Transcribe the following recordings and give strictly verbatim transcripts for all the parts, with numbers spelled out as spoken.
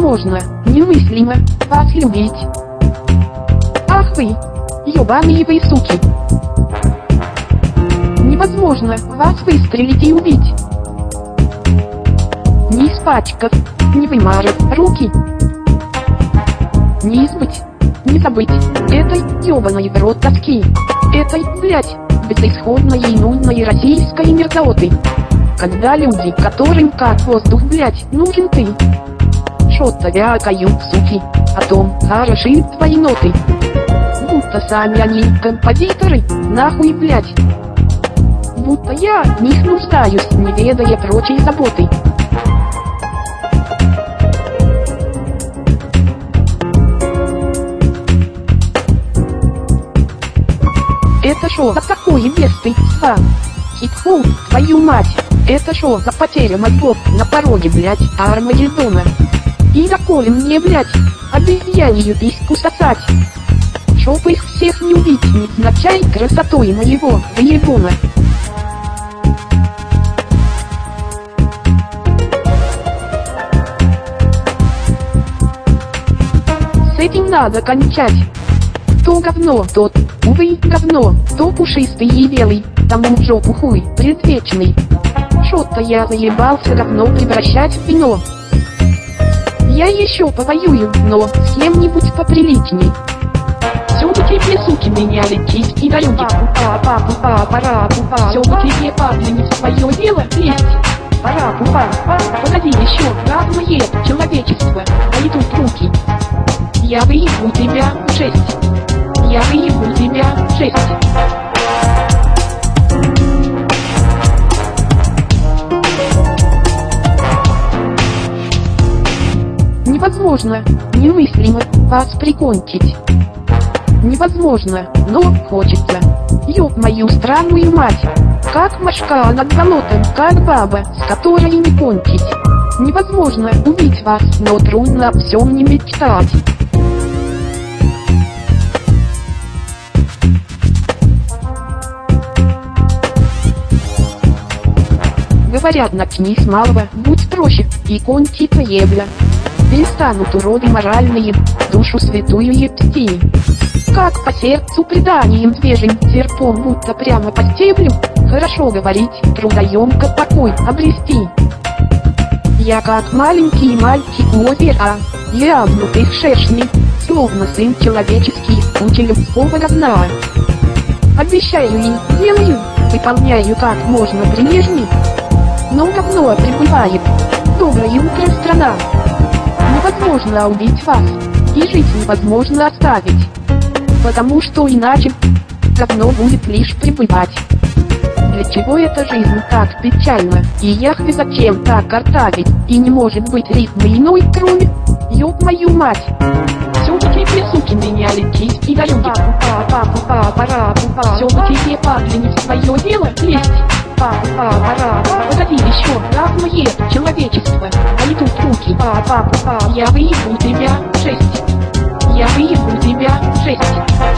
Невозможно, немыслимо вас любить. Ах вы, ёбаные вы суки. Невозможно вас выстрелить и убить. Не испачкав, не вымажет руки. Не избыть, не забыть этой ёбаной в рот тоски. Этой, блять, безысходной и нудной российской мерзоты. Когда люди, которым как воздух, блять, нужен ты, шо-то вякают, суки, о том, хороши твои ноты. Будто сами они композиторы, нахуй, блять. Будто я в них нуждаюсь, не ведая прочей заботы. Это шо за такое бесстыдство? Хип-хоп, твою мать! Это шо за потеря мозгов на пороге, блять, Армагеддона? И доколе мне, блять, обезьянью письку сосать? Чтоб их всех не убить невзначай красотой моего выебона. С этим надо кончать. То говно, тот, увы, говно, то пушистый и белый, тому в жопу хуй, предвечный. Шо-то я заебался говно превращать в вино. Я еще повоюю, но с кем-нибудь поприличней. Все бы тебе, суки, меня лететь и дороги. Все бы тебе, падли, не в свое дело лезть. Пора, пупа, погоди еще, равное человечество, а идут руки. Я выебу тебя в шесть. Я выебу тебя в шесть. Невозможно, немыслимо вас прикончить. Невозможно, но хочется. Ёб мою странную мать. Как мошка над болотом, как баба, с которой не кончить. Невозможно убить вас, но трудно о всем не мечтать. Говорят, начни с малого, будь проще, и кончится ебля. Перестанут уроды моральные, душу святую ебсти. Как по сердцу преданием движем, серпом будто прямо по стеблю. Хорошо говорить, трудоемко покой обрести. Я как маленький мальчик у озера, я обнутых шершней, словно сын человеческий, учелем слова говна. Обещаю и делаю, выполняю как можно прилежней. Но говно прибывает. Доброе утро, страна. Невозможно убить вас, и жить невозможно оставить. Потому что иначе говно будет лишь пребывать. Для чего эта жизнь так печальна? И Яхве зачем так картавить? И не может быть рифмы иной, кроме ёб мою мать. Все бы тебе, суки, меня лететь и дороги. Все бы тебе, падли, не в свое дело лезть. Погоди еще, равное человечество, а идут руки. Я выебу тебя в шесть. Я выебу тебя в шесть.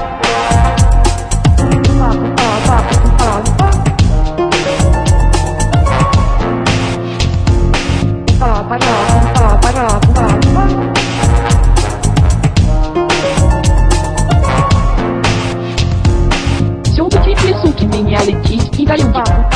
Все бы тебе, суки, меня лететь и дороги.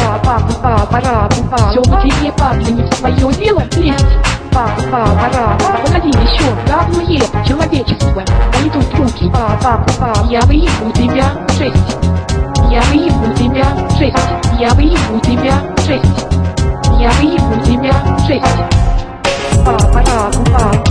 Все бы тебе, падли, не в свое дело лезть. Погоди еще, равное человечество, а идут руки. Я выебу тебя в шесть. Я выебу тебя в шесть. Я выебу тебя в шесть. Я выебу тебя в шесть.